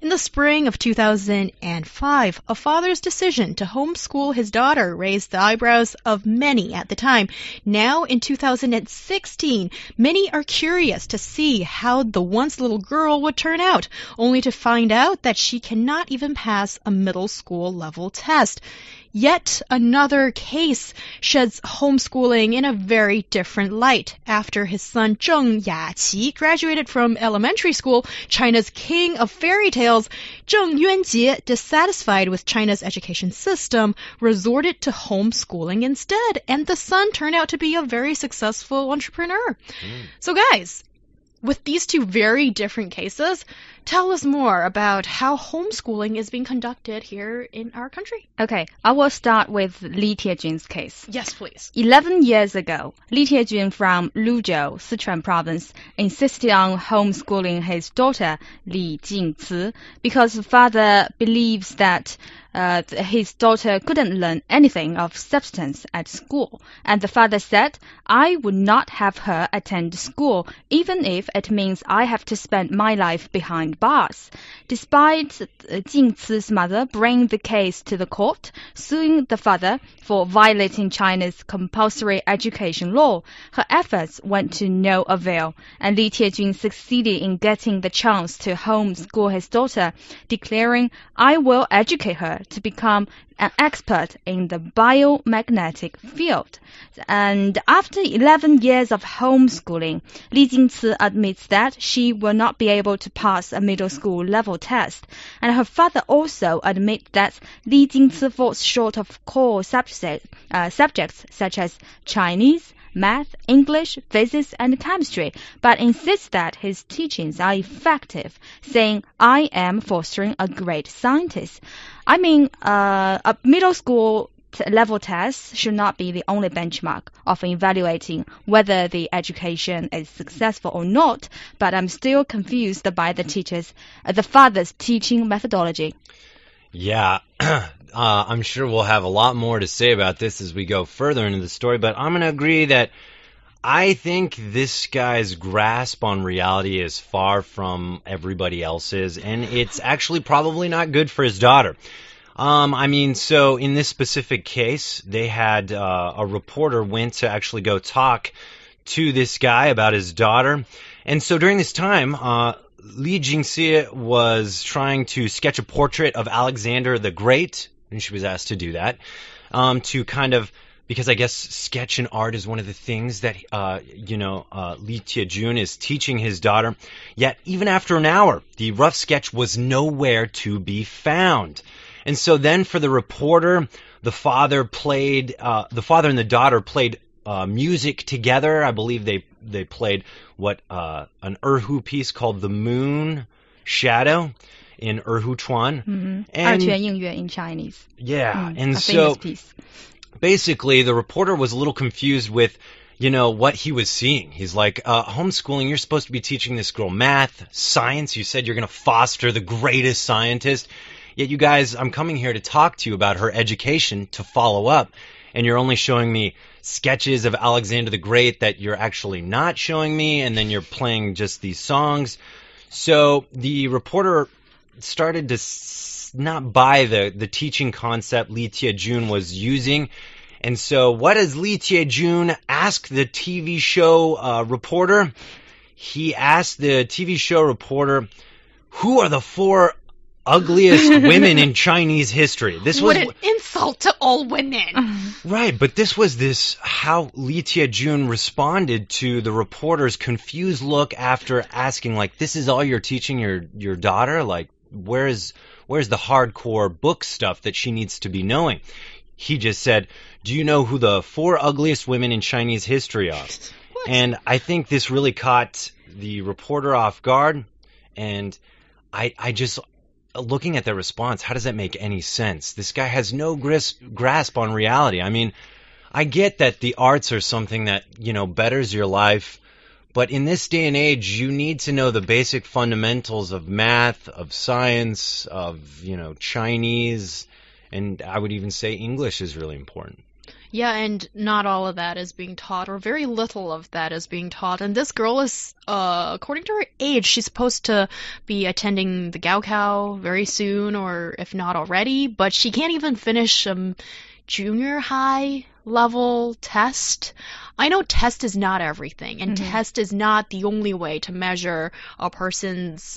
In the spring of 2005, a father's decision to homeschool his daughter raised the eyebrows of many at the time. Now, in 2016, many are curious to see how the once little girl would turn out, only to find out that she cannot even pass a middle school level test. Yet another case sheds homeschooling in a very different light. After his son Zheng Yaqi graduated from elementary school, China's king of fairy tales, Zheng Yuanjie, dissatisfied with China's education system, resorted to homeschooling instead, and the son turned out to be a very successful entrepreneur. So guys, with these two very different cases, tell us more about how homeschooling is being conducted here in our country. Okay, I will start with Li Tiejun's case. Yes, please. 11 years ago, Li Tiejun from Luzhou, Sichuan province, insisted on homeschooling his daughter, Li Jingci, because the father believes that his daughter couldn't learn anything of substance at school. And the father said, I would not have her attend school, even if it means I have to spend my life behind bars. Despite Jingci's mother bringing the case to the court, suing the father for violating China's compulsory education law, her efforts went to no avail, and Li Tiejun succeeded in getting the chance to homeschool his daughter, declaring, I will educate her to become an expert in the biomagnetic field. And after 11 years of homeschooling, Li Jingci admits that she will not be able to pass a middle school level test. And her father also admits that Li Jingci falls short of core subjects such as Chinese, math, English, physics, and chemistry, but insists that his teachings are effective, saying, I am fostering a great scientist. I mean, a middle school level test should not be the only benchmark of evaluating whether the education is successful or not, but I'm still confused by the father's teaching methodology. Yeah, I'm sure we'll have a lot more to say about this as we go further into the story, but I'm going to agree that I think this guy's grasp on reality is far from everybody else's, and it's actually probably not good for his daughter. So in this specific case, they had a reporter went to actually go talk to this guy about his daughter, and so during this time, Li Jingci was trying to sketch a portrait of Alexander the Great, and she was asked to do that, because I guess sketch and art is one of the things that, Li Tiejun is teaching his daughter. Yet, even after an hour, the rough sketch was nowhere to be found. And so then for the reporter, the father and the daughter played music together. I believe they played an erhu piece called The Moon Shadow in Erhu Chuan. Mm-hmm. And 二泉映月 in Chinese. Yeah, and a so famous piece. Basically the reporter was a little confused with what he was seeing. He's like, homeschooling, you're supposed to be teaching this girl math, science. You said you're going to foster the greatest scientist. Yet you guys, I'm coming here to talk to you about her education to follow up, and you're only showing me sketches of Alexander the Great that you're actually not showing me, and then you're playing just these songs. So the reporter started to not buy the teaching concept Li Tiejun was using. And so what does Li Tiejun ask the TV show reporter? He asked the TV show reporter, who are the 4 ugliest women in Chinese history? What an insult to all women. Right, but this was how Li Tiejun responded to the reporter's confused look after asking, like, this is all you're teaching your daughter? Like, where's the hardcore book stuff that she needs to be knowing? He just said, do you know who the 4 ugliest women in Chinese history are? What? And I think this really caught the reporter off guard, and I just, looking at the response, how does that make any sense? This guy has no grasp on reality. I mean, I get that the arts are something that, betters your life, but in this day and age, you need to know the basic fundamentals of math, of science, of, Chinese, and I would even say English is really important. Yeah, and not all of that is being taught, or very little of that is being taught. And this girl is, according to her age, she's supposed to be attending the Gaokao very soon, or if not already, but she can't even finish junior high level test. I know test is not everything, and test is not the only way to measure a person's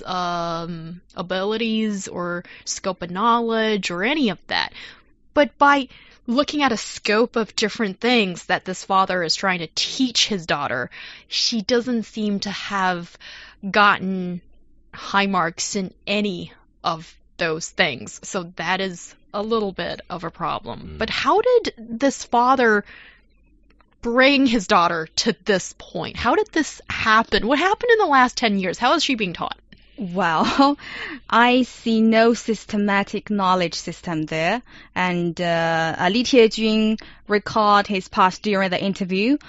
abilities or scope of knowledge or any of that. But by looking at a scope of different things that this father is trying to teach his daughter, she doesn't seem to have gotten high marks in any of those things. So that is a little bit of a problem. But how did this father bring his daughter to this point? How did this happen? What happened in the last 10 years? How is she being taught? Well, I see no systematic knowledge system there. And Li Tiejun recalled his past during the interview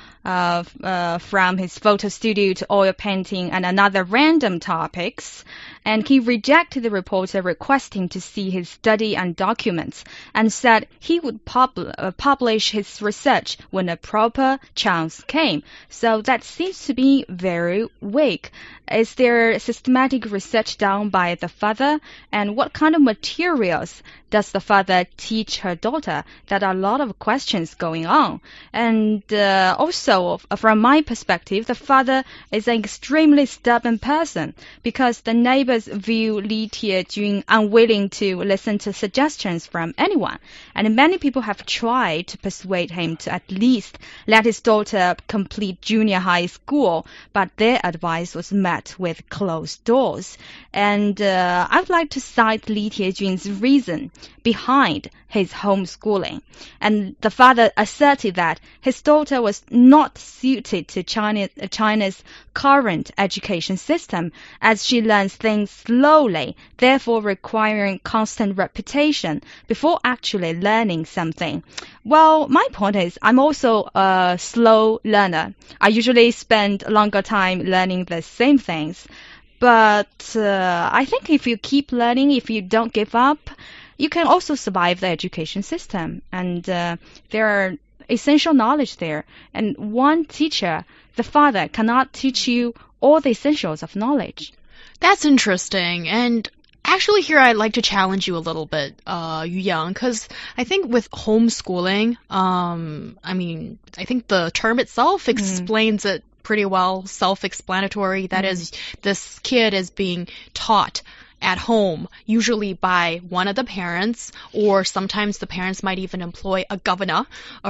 from his photo studio to oil painting and another random topics. And he rejected the reporter requesting to see his study and documents and said he would publish his research when a proper chance came. So that seems to be very weak. Is there systematic research done by the father? And what kind of materials does the father teach her daughter? There are a lot of questions going on. And also, from my perspective, the father is an extremely stubborn person because the neighbors view Li Tiejun unwilling to listen to suggestions from anyone. And many people have tried to persuade him to at least let his daughter complete junior high school, but their advice was met with closed doors. And I would like to cite Li Tiejun's reason behind his homeschooling. And the father asserted that his daughter was not suited to China's current education system, as she learns things slowly, therefore requiring constant repetition before actually learning something. Well, my point is, I'm also a slow learner. I usually spend longer time learning the same things. But I think if you keep learning, if you don't give up, you can also survive the education system. And there are essential knowledge there. And one teacher, the father, cannot teach you all the essentials of knowledge. That's interesting. And actually here I'd like to challenge you a little bit, Yu Yang, because I think with homeschooling, I think the term itself explains it pretty well, self-explanatory. That is, this kid is being taught at home, usually by one of the parents, or sometimes the parents might even employ a governor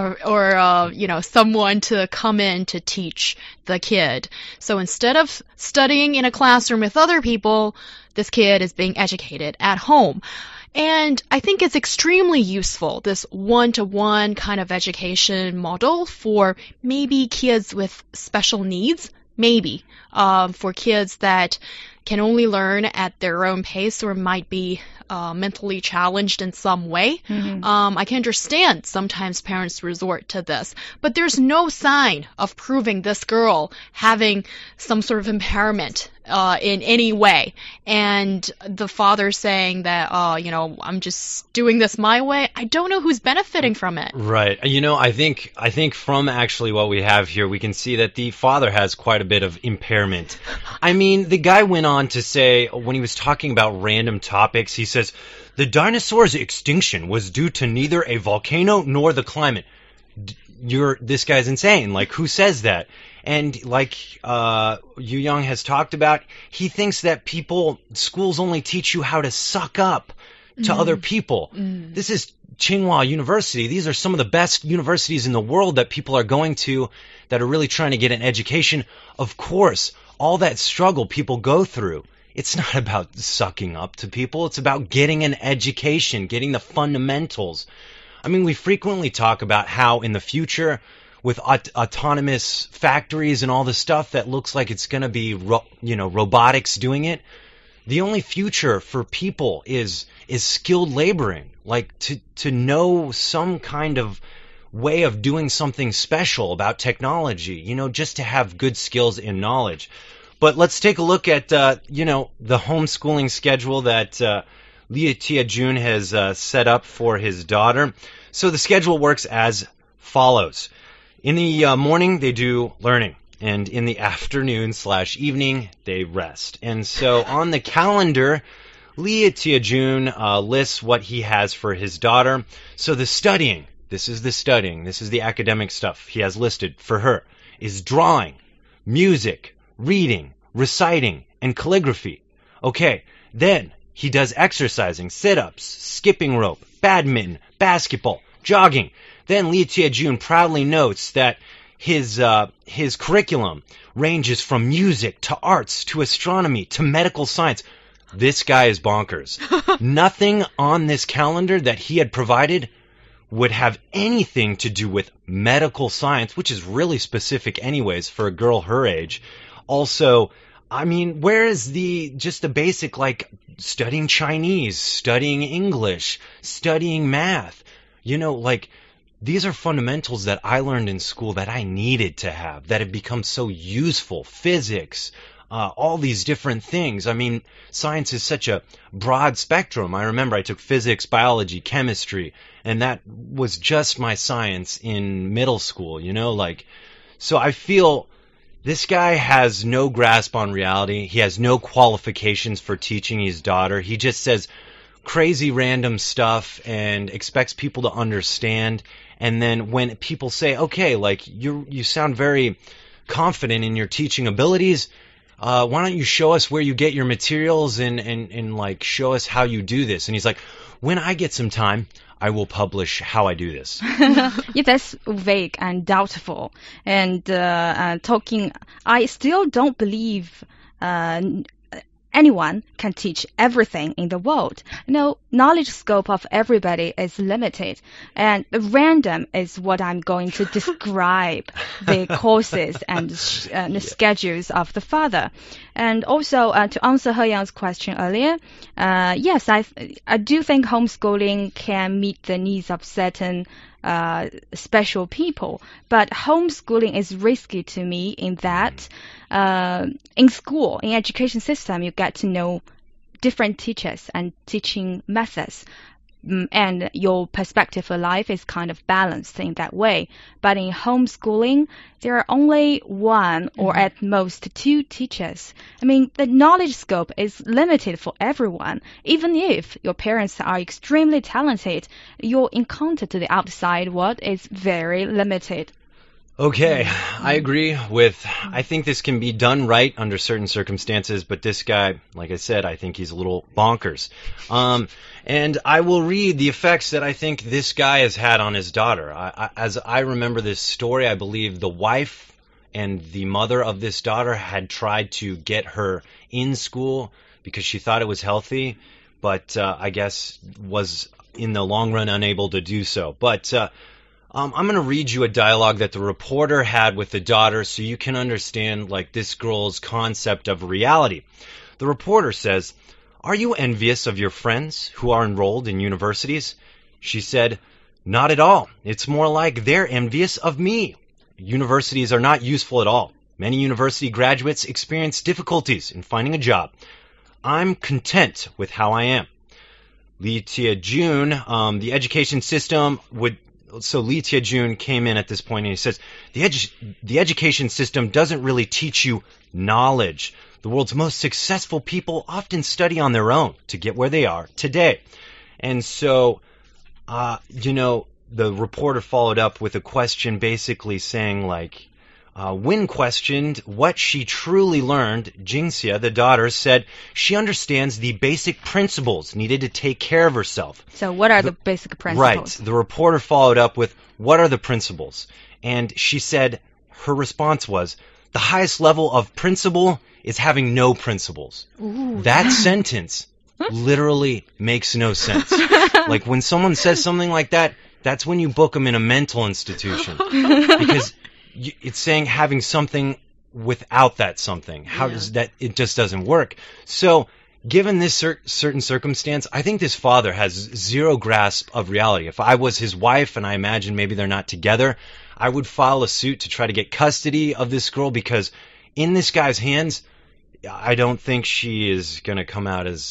or someone to come in to teach the kid. So instead of studying in a classroom with other people, this kid is being educated at home. And I think it's extremely useful, this one-to-one kind of education model for maybe kids with special needs, maybe for kids that can only learn at their own pace or might be mentally challenged in some way. I can understand sometimes parents resort to this, but there's no sign of proving this girl having some sort of impairment in any way. And the father saying that, I'm just doing this my way. I don't know who's benefiting from it. Right. I think from actually what we have here, we can see that the father has quite a bit of impairment. I mean, the guy went on to say, when he was talking about random topics, he says, the dinosaur's extinction was due to neither a volcano nor the climate. This guy's insane. Like, who says that? And like Yu Yang has talked about, he thinks that schools only teach you how to suck up to other people. This is Tsinghua University. These are some of the best universities in the world that people are going to that are really trying to get an education. Of course, all that struggle people go through, it's not about sucking up to people. It's about getting an education, getting the fundamentals. I mean, we frequently talk about how in the future, with autonomous factories and all the stuff that looks like it's going to be, robotics doing it, the only future for people is skilled laboring, like to know some kind of way of doing something special about technology, just to have good skills and knowledge. But let's take a look at, the homeschooling schedule that Li Tiejun has set up for his daughter. So the schedule works as follows. In the morning, they do learning. And in the afternoon/evening, they rest. And so on the calendar, Lee Tie-jun lists what he has for his daughter. So the studying, this is the academic stuff he has listed for her, is drawing, music, reading, reciting, and calligraphy. Okay, then he does exercising, sit-ups, skipping rope, badminton, basketball, jogging. Then Lee Tie-jun proudly notes that his curriculum ranges from music to arts to astronomy to medical science. This guy is bonkers. Nothing on this calendar that he had provided would have anything to do with medical science, which is really specific anyways for a girl her age. Also, I mean, where is just the basic, like, studying Chinese, studying English, studying math? You know, like, these are fundamentals that I learned in school that I needed to have, that have become so useful. Physics, all these different things. I mean, science is such a broad spectrum. I remember I took physics, biology, chemistry, and that was just my science in middle school, you know? Like, so I feel this guy has no grasp on reality. He has no qualifications for teaching his daughter. He just says crazy random stuff and expects people to understand. And then when people say, okay, like you sound very confident in your teaching abilities, why don't you show us where you get your materials and like show us how you do this? And he's like, when I get some time, I will publish how I do this. Yeah, that's vague and doubtful. And I still don't believe anyone can teach everything in the world. No, knowledge scope of everybody is limited, and random is what I'm going to describe the courses and the schedules of the father. And also, to answer He Yang's question earlier, yes, I do think homeschooling can meet the needs of certain special people, but homeschooling is risky to me in that in school, in education system, you get to know different teachers and teaching methods, and your perspective for life is kind of balanced in that way. But in homeschooling, there are only one or at most two teachers. I mean, the knowledge scope is limited for everyone. Even if your parents are extremely talented, your encounter to the outside world is very limited. Okay, I agree I think this can be done right under certain circumstances, but this guy, like I said, I think he's a little bonkers. And I will read the effects that I think this guy has had on his daughter. As I remember this story, I believe the wife and the mother of this daughter had tried to get her in school because she thought it was healthy, but I guess was in the long run unable to do so. But I'm going to read you a dialogue that the reporter had with the daughter so you can understand like this girl's concept of reality. The reporter says, "Are you envious of your friends who are enrolled in universities?" She said, "Not at all. It's more like they're envious of me. Universities are not useful at all. Many university graduates experience difficulties in finding a job. I'm content with how I am." Lee Tie-jun, the education system So Lee Tie-jun came in at this point and he says, the education system doesn't really teach you knowledge. The world's most successful people often study on their own to get where they are today. And so, the reporter followed up with a question basically saying like, when questioned what she truly learned, Jingxia, the daughter, said she understands the basic principles needed to take care of herself. So what are the basic principles? Right. The reporter followed up with, what are the principles? And she said her response was, the highest level of principle is having no principles. Ooh. That sentence literally makes no sense. Like when someone says something like that, that's when you book them in a mental institution. Because it's saying having something without that something. How does that? It just doesn't work. So, given this certain circumstance, I think this father has zero grasp of reality. If I was his wife, and I imagine maybe they're not together, I would file a suit to try to get custody of this girl because in this guy's hands, I don't think she is going to come out as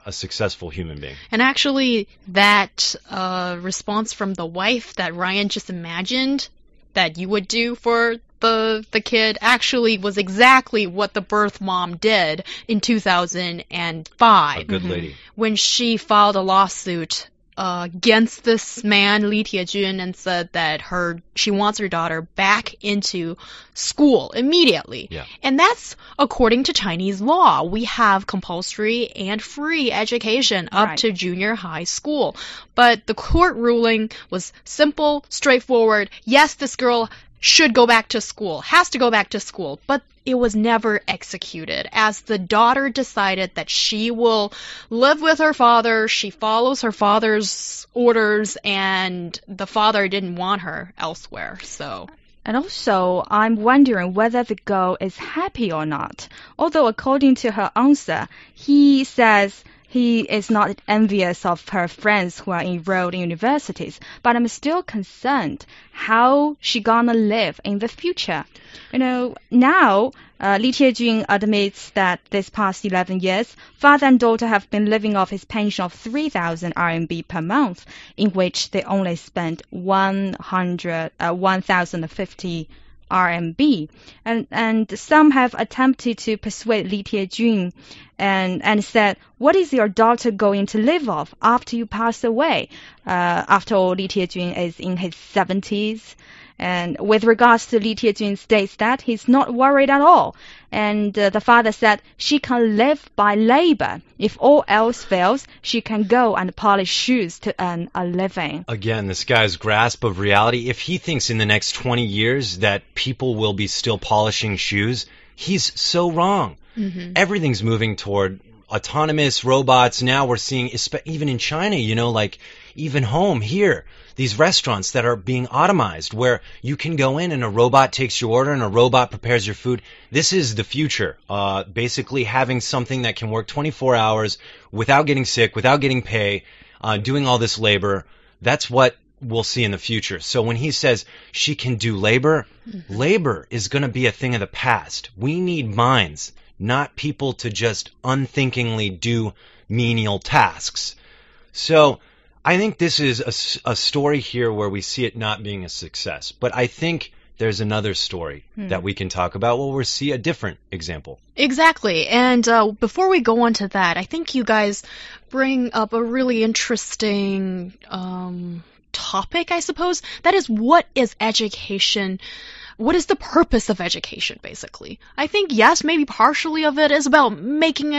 a successful human being. And actually, that response from the wife that Ryan just imagined that you would do for the kid actually was exactly what the birth mom did in 2005. A good lady. When she filed a lawsuit against this man, Li Tiejun, and said that she wants her daughter back into school immediately. Yeah. And that's according to Chinese law. We have compulsory and free education up to junior high school. But the court ruling was simple, straightforward. Yes, this girl should go back to school, has to go back to school, but it was never executed, as the daughter decided that she will live with her father, she follows her father's orders, and the father didn't want her elsewhere, so... And also, I'm wondering whether the girl is happy or not. Although according to her answer, he says he is not envious of her friends who are enrolled in universities, but I'm still concerned how she gonna live in the future. You know, now Li Tiejun admits that this past 11 years, father and daughter have been living off his pension of 3,000 RMB per month, in which they only spent 1,050 RMB. And some have attempted to persuade Li Tiejun and said, what is your daughter going to live off after you pass away? After all, Li Tiejun is in his 70s. And with regards to Li Tiejun states that he's not worried at all. And the father said she can live by labor. If all else fails, she can go and polish shoes to earn a living. Again, this guy's grasp of reality, if he thinks in the next 20 years that people will be still polishing shoes, he's so wrong. Everything's moving toward autonomous robots. Now we're seeing, even in China, you know, like even home here, these restaurants that are being automized where you can go in and a robot takes your order and a robot prepares your food. This is the future. Basically having something that can work 24 hours without getting sick, without getting pay, doing all this labor. That's what we'll see in the future. So when he says she can do labor, labor is going to be a thing of the past. We need minds, not people to just unthinkingly do menial tasks. So I think this is a story here where we see it not being a success. But I think there's another story that we can talk about where we'll see a different example. Exactly. And before we go on to that, I think you guys bring up a really interesting topic, I suppose. That is, what is education? What is the purpose of education, basically? I think, yes, maybe partially of it is about making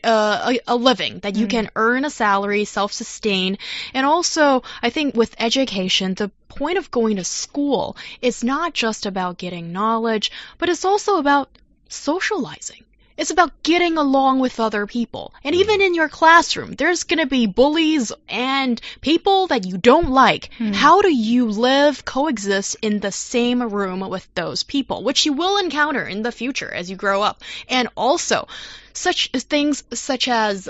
a living, that you can earn a salary, self-sustain. And also, I think with education, the point of going to school is not just about getting knowledge, but it's also about socializing. It's about getting along with other people. And even in your classroom, there's going to be bullies and people that you don't like. How do you live, coexist in the same room with those people, which you will encounter in the future as you grow up? And also, such things such as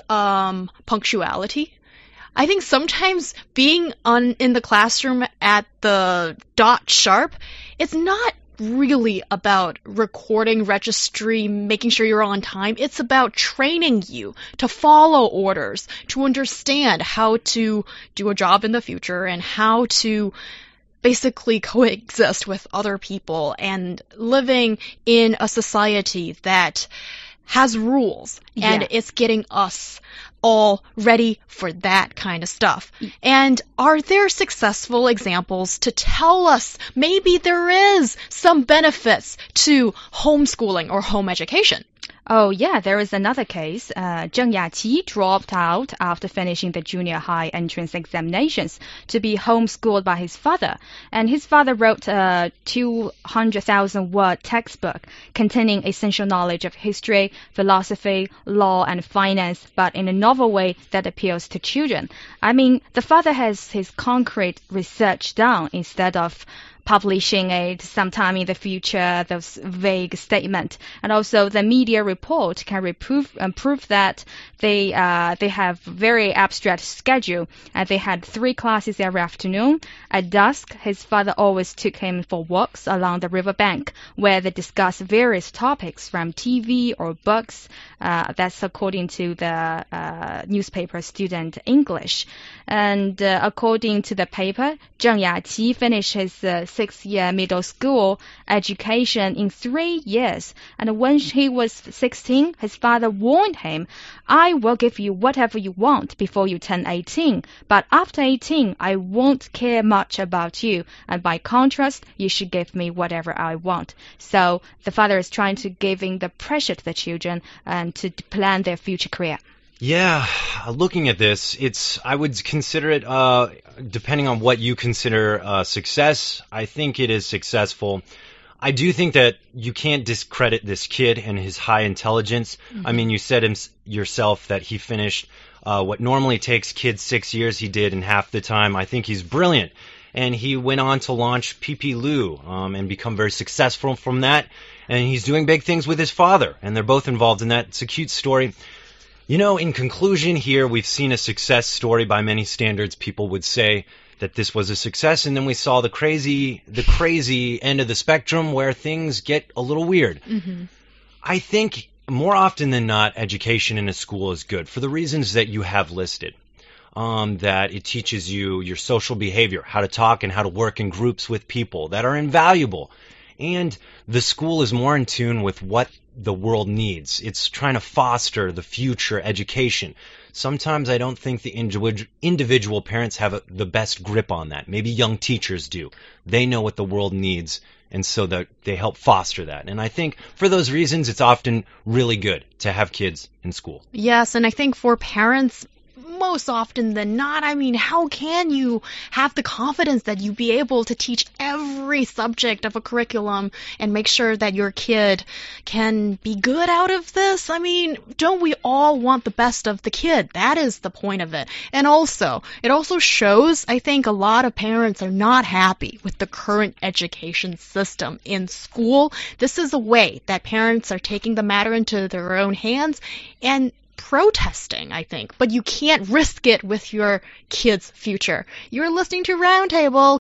punctuality. I think sometimes being in the classroom at the dot sharp, it's not really about recording, registry, making sure you're on time. It's about training you to follow orders, to understand how to do a job in the future and how to basically coexist with other people and living in a society that has rules and it's getting us all ready for that kind of stuff. And are there successful examples to tell us maybe there is some benefits to homeschooling or home education? Oh, yeah, there is another case. Zheng Yaqi dropped out after finishing the junior high entrance examinations to be homeschooled by his father. And his father wrote a 200,000-word textbook containing essential knowledge of history, philosophy, law, and finance, but in a novel way that appeals to children. I mean, the father has his concrete research done instead of publishing it sometime in the future, those vague statements. And also the media report can prove that they have very abstract schedule. And they had 3 classes every afternoon. At dusk, his father always took him for walks along the riverbank, where they discussed various topics from TV or books That's according to the newspaper Student English. And according to the paper, Zheng Yaqi finished his 6-year middle school education in 3 years. And when he was 16, his father warned him, I will give you whatever you want before you turn 18. But after 18, I won't care much about you. And by contrast, you should give me whatever I want. So the father is trying to give in the pressure to the children and to plan their future career. Yeah, looking at this, I would consider it, depending on what you consider success, I think it is successful. I do think that you can't discredit this kid and his high intelligence. Mm-hmm. I mean, you said yourself that he finished what normally takes kids 6 years, he did in half the time. I think he's brilliant. And he went on to launch PP Lu and become very successful from that. And he's doing big things with his father, and they're both involved in that. It's a cute story. You know, in conclusion here, we've seen a success story by many standards. People would say that this was a success, and then we saw the crazy end of the spectrum where things get a little weird. Mm-hmm. I think more often than not, education in a school is good for the reasons that you have listed. That it teaches you your social behavior, how to talk and how to work in groups with people that are invaluable. And the school is more in tune with what the world needs. It's trying to foster the future education. Sometimes I don't think the individual parents have the best grip on that. Maybe young teachers do. They know what the world needs, and so that they help foster that. And I think for those reasons, it's often really good to have kids in school. Yes, and I think for parents, most often than not, I mean, how can you have the confidence that you be able to teach every subject of a curriculum and make sure that your kid can be good out of this? I mean, don't we all want the best of the kid? That is the point of it. And also, it also shows, I think, a lot of parents are not happy with the current education system in school. This is a way that parents are taking the matter into their own hands and protesting, I think, but you can't risk it with your kid's future. You're listening to Roundtable.